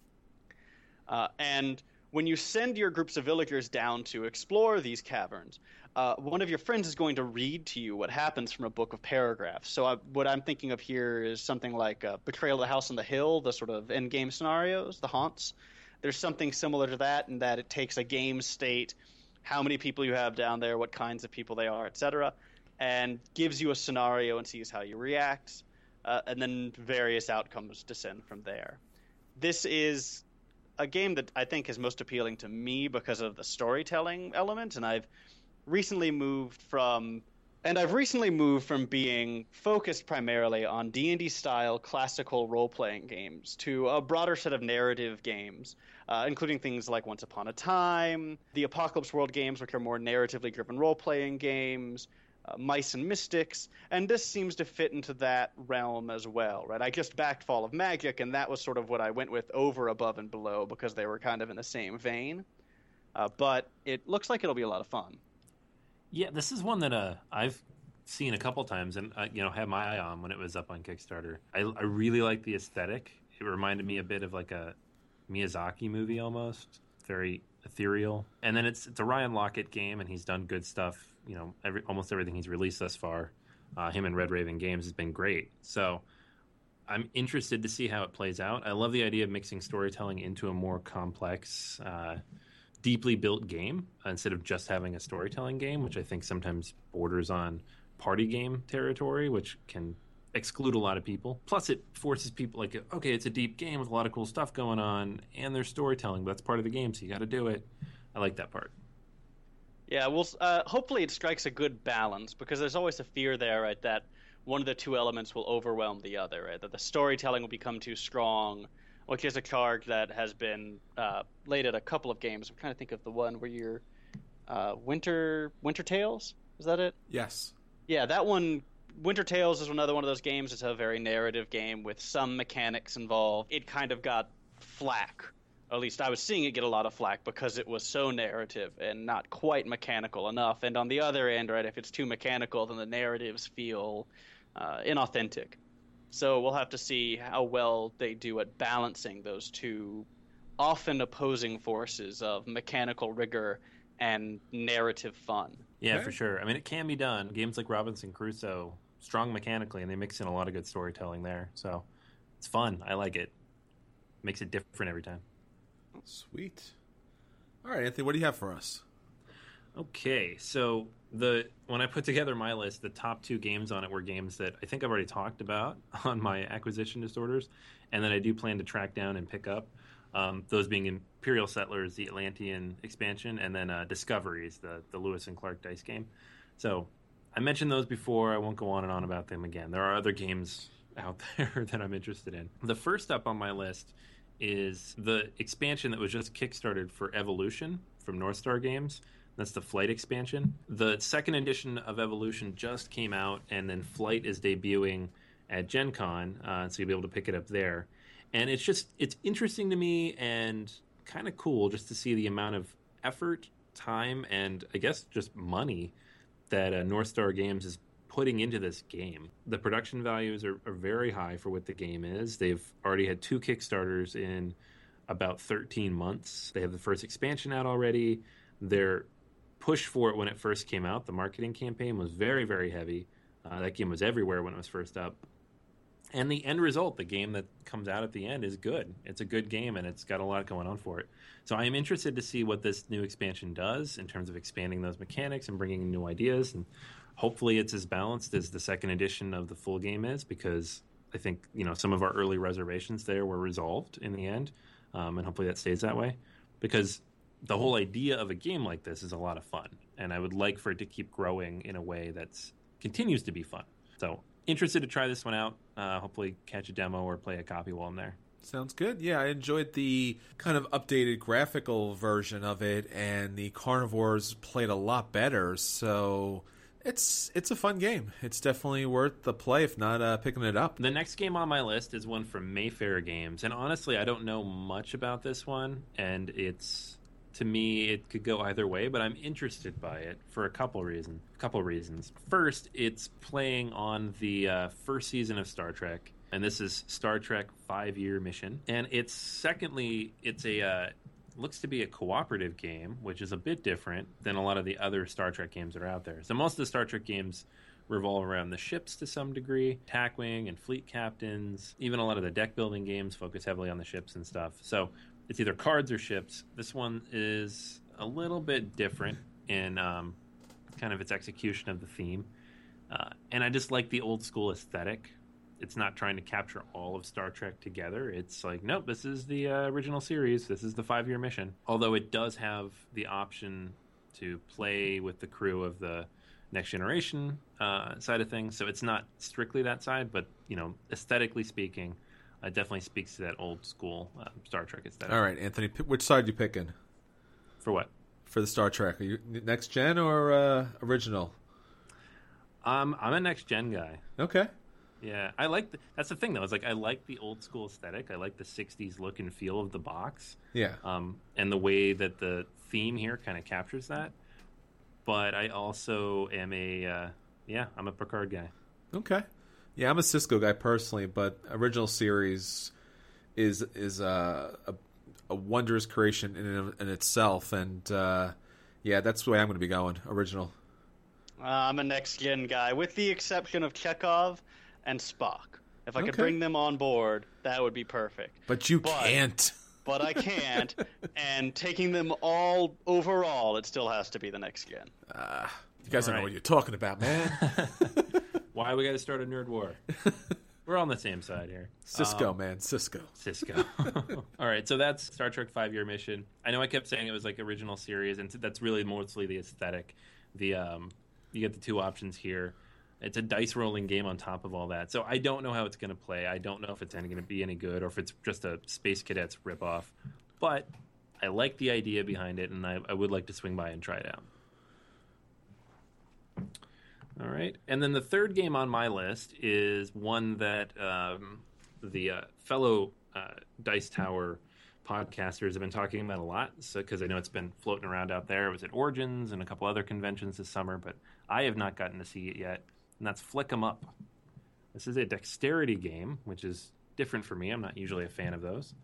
Uh, and when you send your groups of villagers down to explore these caverns, uh, one of your friends is going to read to you what happens from a book of paragraphs. So I, what I'm thinking of here is something like uh, Betrayal of the House on the Hill, the sort of endgame scenarios, the haunts. There's something similar to that in that it takes a game state, how many people you have down there, what kinds of people they are, et cetera, and gives you a scenario and sees how you react, uh, and then various outcomes descend from there. This is a game that I think is most appealing to me because of the storytelling element, and I've recently moved from and I've recently moved from being focused primarily on D and D style classical role-playing games to a broader set of narrative games, uh, including things like Once Upon a Time, the Apocalypse World games, which are more narratively driven role-playing games, uh, Mice and Mystics, and this seems to fit into that realm as well, right? I just backed Fall of Magic, and that was sort of what I went with over, above, and below because they were kind of in the same vein. Uh, but it looks like it'll be a lot of fun. Yeah, this is one that uh, I've seen a couple times and uh, you know had my eye on when it was up on Kickstarter. I, I really like the aesthetic. It reminded me a bit of like a Miyazaki movie almost, very ethereal. And then it's it's a Ryan Lockett game, and he's done good stuff. You know, every almost everything he's released thus far, uh, him and Red Raven Games has been great. So I'm interested to see how it plays out. I love the idea of mixing storytelling into a more complex, uh, deeply built game instead of just having a storytelling game, which I think sometimes borders on party game territory, which can exclude a lot of people. Plus, it forces people like, okay, it's a deep game with a lot of cool stuff going on, and there's storytelling, but that's part of the game, so you got to do it. I like that part. Yeah, well, uh, hopefully it strikes a good balance, because there's always a fear there, right, that one of the two elements will overwhelm the other, right, that the storytelling will become too strong, which is a charge that has been uh, laid at a couple of games. I'm trying to think of the one where you're uh, Winter Winter Tales. Is that it? Yes. Yeah, that one. Winter Tales is another one of those games. It's a very narrative game with some mechanics involved. It kind of got flack. At least I was seeing it get a lot of flack because it was so narrative and not quite mechanical enough. And on the other end, right, if it's too mechanical, then the narratives feel uh, inauthentic. So we'll have to see how well they do at balancing those two often opposing forces of mechanical rigor and narrative fun. Yeah, Okay. for sure. I mean, it can be done. Games like Robinson Crusoe, strong mechanically, and they mix in a lot of good storytelling there. So it's fun. I like it. Makes it different every time. Sweet. All right, Anthony, what do you have for us? Okay, so the when I put together my list, the top two games on it were games that I think I've already talked about on my acquisition disorders, and that I do plan to track down and pick up. Um, those being Imperial Settlers, the Atlantean expansion, and then uh, Discoveries, the, the Lewis and Clark dice game. So I mentioned those before. I won't go on and on about them again. There are other games out there that I'm interested in. The first up on my list is the expansion that was just kickstarted for Evolution from North Star Games. That's the Flight expansion. The second edition of Evolution just came out, and then Flight is debuting at Gen Con, uh, so you'll be able to pick it up there. And it's just, it's interesting to me and kind of cool just to see the amount of effort, time, and I guess just money that uh, North Star Games is putting into this game. The production values are, are very high for what the game is. They've already had two Kickstarters in about thirteen months. They have the first expansion out already. Their push for it when it first came out, the marketing campaign was very, very heavy. Uh, that game was everywhere when it was first up. And the end result, the game that comes out at the end, is good. It's a good game, and it's got a lot going on for it. So I am interested to see what this new expansion does in terms of expanding those mechanics and bringing in new ideas. And hopefully it's as balanced as the second edition of the full game is, because I think, you know, some of our early reservations there were resolved in the end, um, and hopefully that stays that way. Because the whole idea of a game like this is a lot of fun, and I would like for it to keep growing in a way that's continues to be fun. So interested to try this one out. Uh, hopefully catch a demo or play a copy while I'm there. Sounds good. Yeah, I enjoyed the kind of updated graphical version of it, and the carnivores played a lot better. So it's it's a fun game. It's definitely worth the play, if not uh, picking it up. The next game on my list is one from Mayfair Games, and honestly, I don't know much about this one, and it's, to me, it could go either way, but I'm interested by it for a couple reasons. A couple reasons. First, it's playing on the uh, first season of Star Trek, and this is Star Trek Five-Year Mission. And it's secondly, it's a uh, looks to be a cooperative game, which is a bit different than a lot of the other Star Trek games that are out there. So most of the Star Trek games revolve around the ships to some degree, attack wing and fleet captains. Even a lot of the deck building games focus heavily on the ships and stuff. So it's either cards or ships. This one is a little bit different in um, kind of its execution of the theme. Uh, and I just like the old school aesthetic. It's not trying to capture all of Star Trek together. It's like, nope, this is the uh, original series. This is the five-year mission. Although it does have the option to play with the crew of the Next Generation uh, side of things. So it's not strictly that side, but, you know, aesthetically speaking, it definitely speaks to that old school uh, Star Trek aesthetic. All right, Anthony, p- which side are you picking For what? for the Star Trek? Are you next gen or uh, original? Um, I'm a next gen guy. Okay. Yeah, I like the, that's the thing though. It's like I like the old school aesthetic. I like the sixties look and feel of the box. Yeah. Um, and the way that the theme here kind of captures that. But I also am a uh, yeah, I'm a Picard guy. Okay. Yeah, I'm a Cisco guy personally, but original series is is uh, a a wondrous creation in in itself, and uh, yeah, that's the way I'm going to be going. Original. Uh, I'm a next gen guy, with the exception of Chekhov and Spock. If I could Okay. bring them on board, that would be perfect. But you But- can't. But I can't, and taking them all overall, it still has to be the next gen. Uh, you guys don't know All right. what you're talking about, man. Why we got to start a nerd war? We're on the same side here. Cisco, Um, man, Cisco. Cisco. All right, so that's Star Trek Five-Year Mission. I know I kept saying it was like original series, and that's really mostly the aesthetic. The um, you get the two options here. It's a dice rolling game on top of all that. So I don't know how it's going to play. I don't know if it's going to be any good or if it's just a Space Cadets ripoff. But I like the idea behind it, and I, I would like to swing by and try it out. All right. And then the third game on my list is one that um, the uh, fellow uh, Dice Tower podcasters have been talking about a lot, so because I know it's been floating around out there. It was at Origins and a couple other conventions this summer, but I have not gotten to see it yet, and that's Flick 'em Up. This is a dexterity game, which is different for me. I'm not usually a fan of those.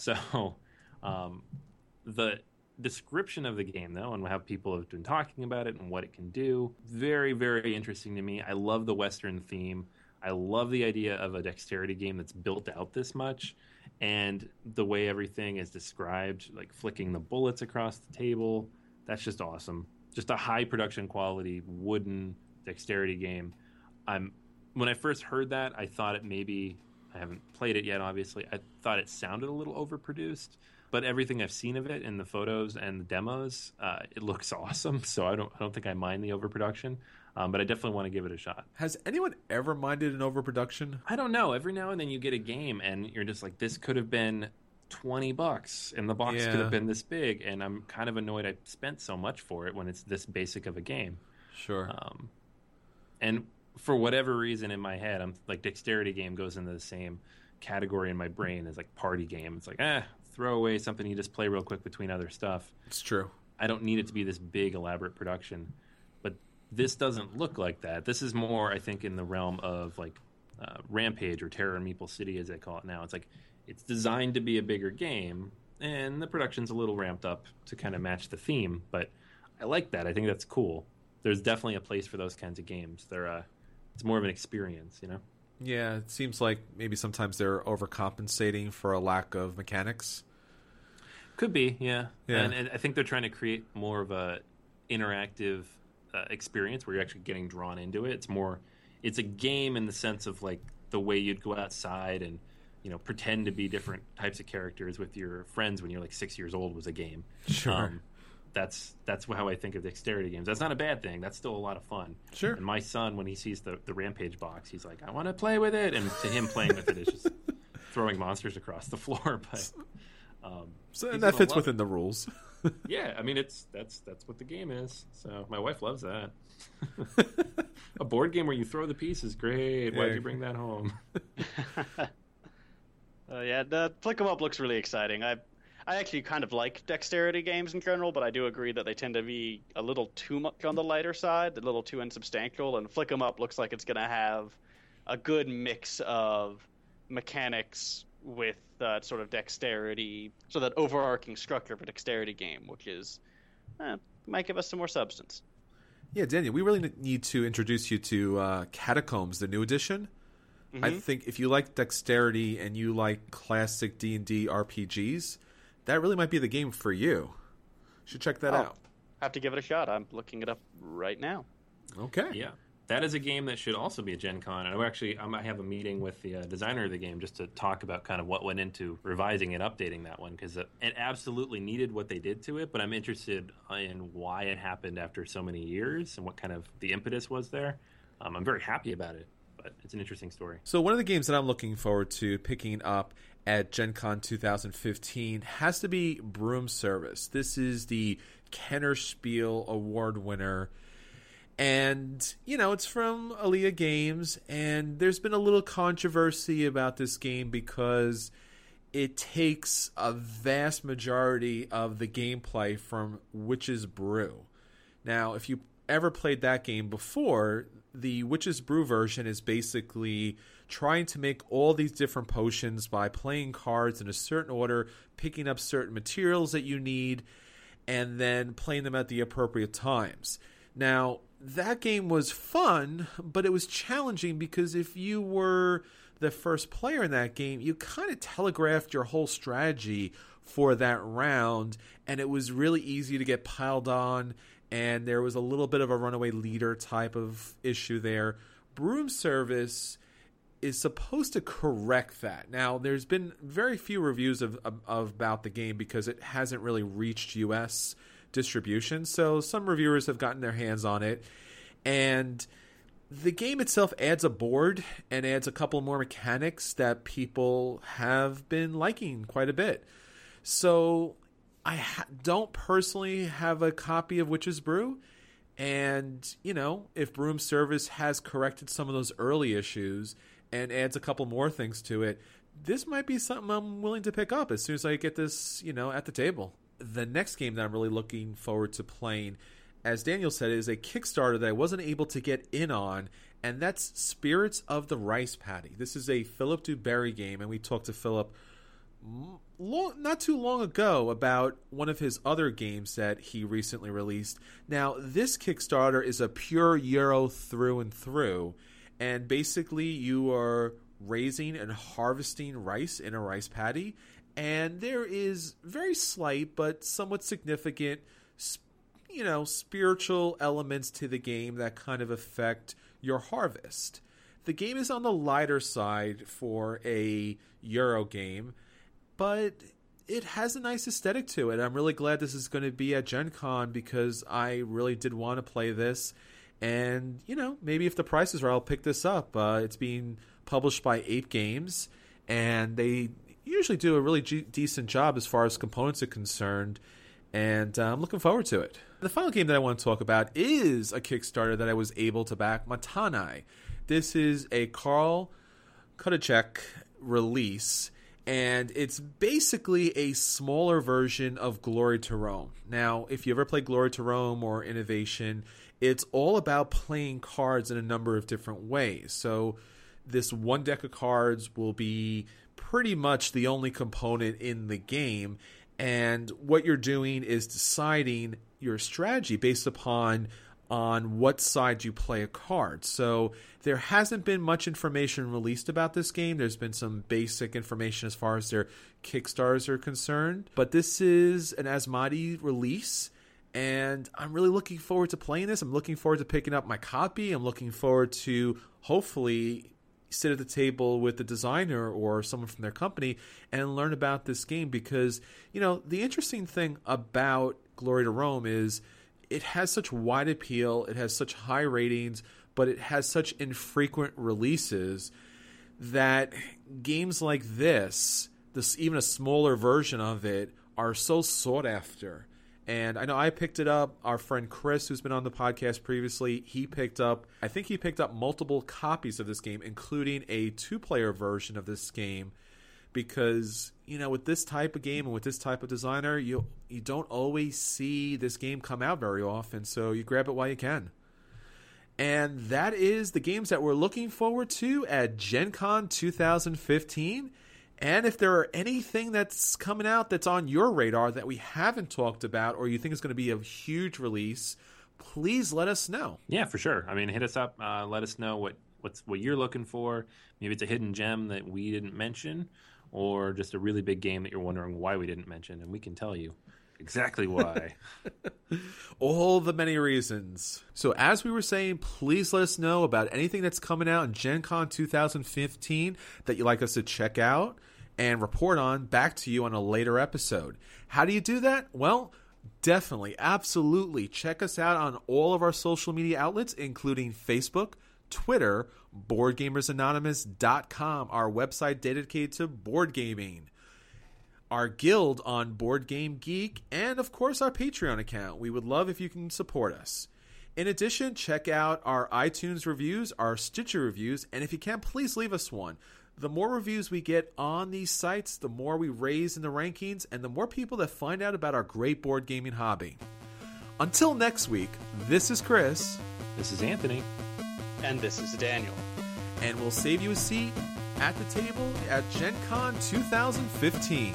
So um, the description of the game, though, and how people have been talking about it and what it can do, very, very interesting to me. I love the Western theme. I love the idea of a dexterity game that's built out this much, and the way everything is described, like flicking the bullets across the table, that's just awesome. Just a high production quality wooden dexterity game. I'm when I first heard that, I thought it maybe, I haven't played it yet, obviously, I thought it sounded a little overproduced, but everything I've seen of it in the photos and the demos, uh, it looks awesome. So I don't I don't think I mind the overproduction, um, but I definitely want to give it a shot. Has anyone ever minded an overproduction? I don't know. Every now and then you get a game and you're just like, this could have been twenty bucks and the box Yeah. could have been this big, and I'm kind of annoyed I spent so much for it when it's this basic of a game. Sure. Um, and for whatever reason in my head, I'm like, dexterity game goes into the same category in my brain as like party game. It's like, eh, throw away something you just play real quick between other stuff. It's true. I don't need it to be this big elaborate production, but this doesn't look like that. This is more, I think, in the realm of like uh, Rampage or Terror in Meeple City, as they call it now. It's like it's designed to be a bigger game, and the production's a little ramped up to kind of match the theme. But I like that. I think that's cool. There's definitely a place for those kinds of games. They're uh, it's more of an experience, you know. Yeah, it seems like maybe sometimes they're overcompensating for a lack of mechanics. Could be, yeah. Yeah. And, and I think they're trying to create more of a interactive uh, experience where you're actually getting drawn into it. It's more, it's a game in the sense of like the way you'd go outside and, you know, pretend to be different types of characters with your friends when you're like six years old was a game. Sure. Um, that's that's how I think of dexterity games. That's not a bad thing. That's still a lot of fun. Sure. And my son, when he sees the, the Rampage box, he's like, I want to play with it. And to him, playing with it is just throwing monsters across the floor. But um, so he's and that gonna fits love within it. the rules. Yeah, I mean, it's that's that's what the game is. So my wife loves that. A board game where you throw the pieces, great. Why'd Yeah. you bring that home? Uh, yeah, the Flick 'em Up looks really exciting. I I actually kind of like dexterity games in general, but I do agree that they tend to be a little too much on the lighter side, a little too insubstantial. And Flick 'em Up looks like it's going to have a good mix of mechanics with uh, sort of dexterity, so that overarching structure of a dexterity game, which is eh, might give us some more substance. Yeah, Daniel, we really need to introduce you to uh, Catacombs, the new edition. I Mhm. think if you like dexterity and you like classic D and D R P Gs, that really might be the game for you. You should check that Oh. out. Have to give it a shot. I'm looking it up right now. Okay. Yeah, that is a game that should also be a Gen Con. And I actually I might have a meeting with the uh, designer of the game just to talk about kind of what went into revising and updating that one, because it, it absolutely needed what they did to it. But I'm interested in why it happened after so many years and what kind of the impetus was there. Um, I'm very happy about it, but it's an interesting story. So one of the games that I'm looking forward to picking up at Gen Con twenty fifteen has to be Broom Service. This is the Kenner Spiel Award winner. And, you know, it's from Alea Games, and there's been a little controversy about this game because it takes a vast majority of the gameplay from Witch's Brew. Now, if you ever played that game before, the Witch's Brew version is basically trying to make all these different potions by playing cards in a certain order, picking up certain materials that you need, and then playing them at the appropriate times. Now, that game was fun, but it was challenging because if you were the first player in that game, you kind of telegraphed your whole strategy for that round, and it was really easy to get piled on, and there was a little bit of a runaway leader type of issue there. Broom Service is supposed to correct that. Now, there's been very few reviews of, of, of about the game because it hasn't really reached U S distribution, so some reviewers have gotten their hands on it, and the game itself adds a board and adds a couple more mechanics that people have been liking quite a bit. So I ha- don't personally have a copy of Witch's Brew, and, you know, if Broom Service has corrected some of those early issues and adds a couple more things to it, this might be something I'm willing to pick up as soon as I get this, you know, at the table. The next game that I'm really looking forward to playing, as Daniel said, is a Kickstarter that I wasn't able to get in on, and that's Spirits of the Rice Paddy. This is a Philip Duberry game, and we talked to Philip long, not too long ago about one of his other games that he recently released. Now, this Kickstarter is a pure Euro through and through, and basically you are raising and harvesting rice in a rice paddy, and there is very slight but somewhat significant, you know, spiritual elements to the game that kind of affect your harvest. The game is on the lighter side for a Euro game, but it has a nice aesthetic to it. I'm really glad this is going to be at Gen Con because I really did want to play this. And, you know, maybe if the price is right, I'll pick this up. Uh, it's being published by Ape Games, and they usually do a really g- decent job as far as components are concerned. And uh, I'm looking forward to it. The final game that I want to talk about is a Kickstarter that I was able to back, Matanai. This is a Karl Kudacek release, and it's basically a smaller version of Glory to Rome. Now, if you ever played Glory to Rome or Innovation, it's all about playing cards in a number of different ways. So this one deck of cards will be pretty much the only component in the game, and what you're doing is deciding your strategy based upon on what side you play a card. So there hasn't been much information released about this game. There's been some basic information as far as their Kickstarters are concerned. But this is an Asmodee release, and I'm really looking forward to playing this. I'm looking forward to picking up my copy. I'm looking forward to hopefully sit at the table with the designer or someone from their company and learn about this game because, you know, the interesting thing about Glory to Rome is it has such wide appeal, it has such high ratings, but it has such infrequent releases that games like this, this even a smaller version of it, are so sought after. And I know I picked it up. Our friend Chris, who's been on the podcast previously, he picked up, I think he picked up multiple copies of this game, including a two-player version of this game, because, you know, with this type of game and with this type of designer, you you don't always see this game come out very often, so you grab it while you can. And that is the games that we're looking forward to at Gen Con twenty fifteen. And if there are anything that's coming out that's on your radar that we haven't talked about or you think is going to be a huge release, please let us know. Yeah, for sure. I mean, hit us up. Uh, let us know what, what's, what you're looking for. Maybe it's a hidden gem that we didn't mention, or just a really big game that you're wondering why we didn't mention, and we can tell you exactly why. All the many reasons. So as we were saying, please let us know about anything that's coming out in Gen Con twenty fifteen that you'd like us to check out and report on back to you on a later episode. How do you do that? Well, definitely, absolutely. Check us out on all of our social media outlets, including Facebook, Twitter, board gamers anonymous dot com, our website dedicated to board gaming, our guild on Board Game Geek, and of course our Patreon account. We would love if you can support us. In addition, check out our iTunes reviews, our Stitcher reviews, and if you can, please leave us one. The more reviews we get on these sites, the more we raise in the rankings, and the more people that find out about our great board gaming hobby. Until next week, this is Chris. This is Anthony. And this is Daniel. And we'll save you a seat at the table at Gen Con twenty fifteen.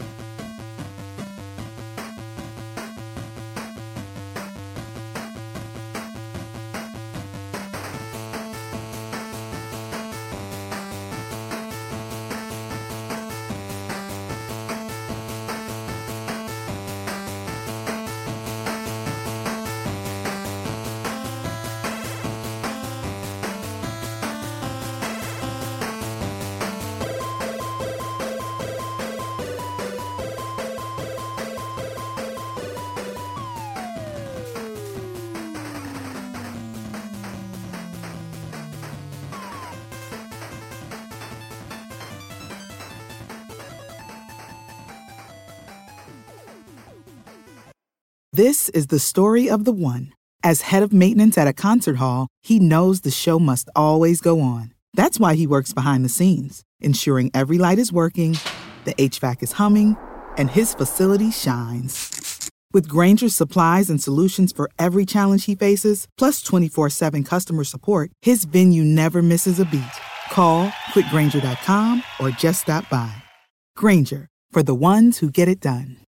This is the story of the one. As head of maintenance at a concert hall, he knows the show must always go on. That's why he works behind the scenes, ensuring every light is working, the H V A C is humming, and his facility shines. With Grainger's supplies and solutions for every challenge he faces, plus twenty-four seven customer support, his venue never misses a beat. Call quick grainger dot com or just stop by. Grainger, for the ones who get it done.